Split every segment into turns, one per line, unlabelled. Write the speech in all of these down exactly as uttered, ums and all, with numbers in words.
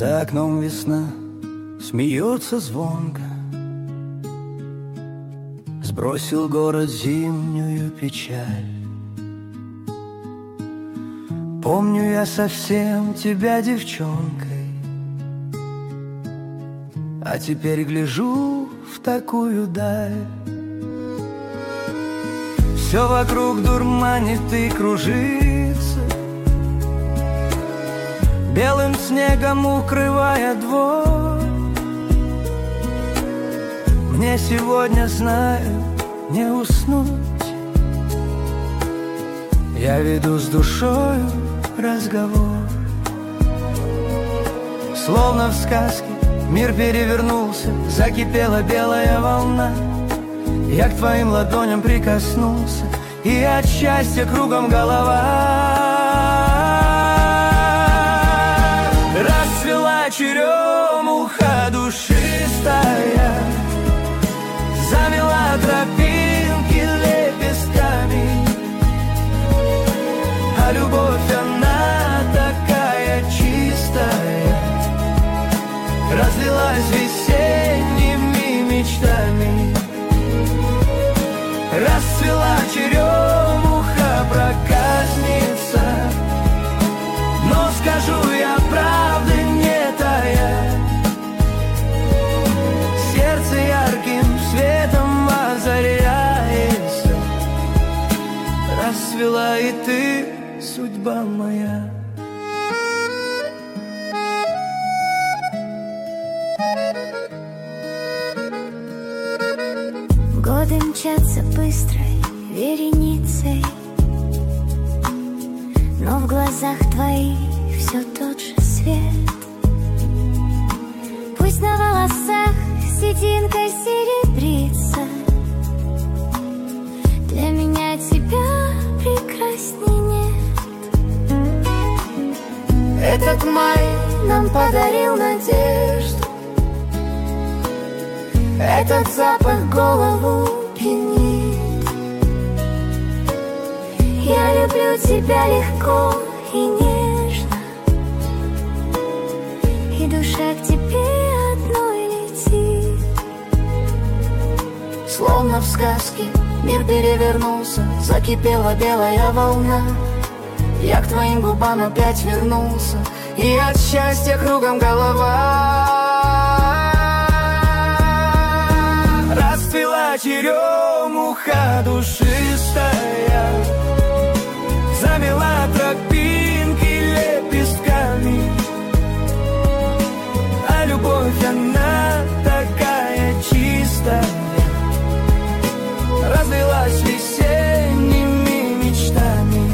За окном весна смеется звонко. Сбросил город зимнюю печаль. Помню я совсем тебя девчонкой, а теперь гляжу в такую даль. Все вокруг дурманит и кружится, белым снегом укрывая двор. Мне сегодня, знаю, не уснуть. Я веду с душою разговор. Словно в сказке мир перевернулся, закипела белая волна. Я к твоим ладоням прикоснулся, и от счастья кругом голова. Расцвела черемуха душистая, замела тропинки лепестками, а любовь она такая чистая, разлилась весенними мечтами. Расцвела черемуха проказница, но скажу я, правды не тая. Сердце ярким светом озаряется. Расцвела и ты, судьба моя.
Годы мчатся быстрой вереницей, но в глазах твоих все тот же свет. Пусть на волосах сединкой серебрится, для меня тебя прекрасней нет. Этот май нам подарил надежду, этот запах голову пьянит. Я люблю тебя легко и нежно, и душа к тебе одной летит. Словно в сказке мир перевернулся, закипела белая волна. Я к твоим губам опять вернулся, и от счастья кругом голова.
Расцвела черемуха душистая, замела тропинки лепестками, а любовь она такая чистая, разлилась весенними мечтами.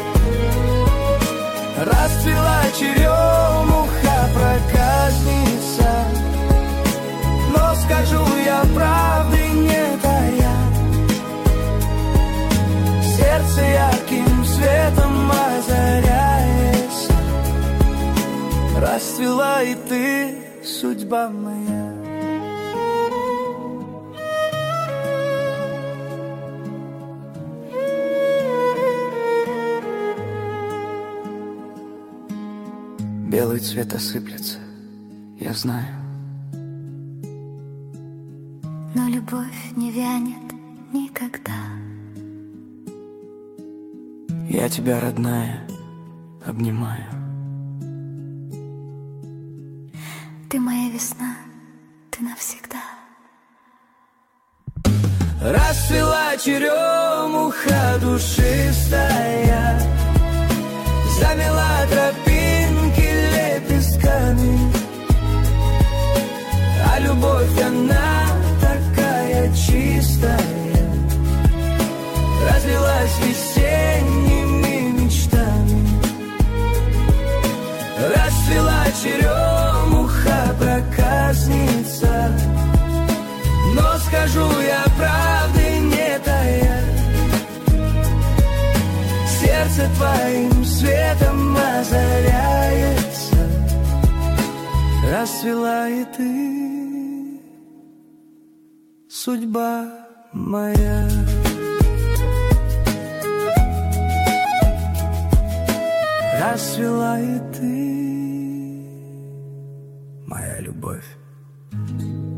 Расцвела черемуха проказница, но скажу я, правды не тая. Сердце ярким светом озаряется. Расцвела и ты, судьба моя. Белый цвет осыплется, я знаю,
но любовь не вянет никогда.
Я тебя, родная, обнимаю.
Ты моя весна, ты навсегда.
Расцвела черемуха душистая, замела тропинки лепестками, а любовь она такая чистая, разлилась весенними мечтами. Расцвела черемуха проказница, но скажу я, правды не тая. Сердце твоим светом озаряется. Расцвела и ты, судьба моя. Расцвела и ты, моя любовь.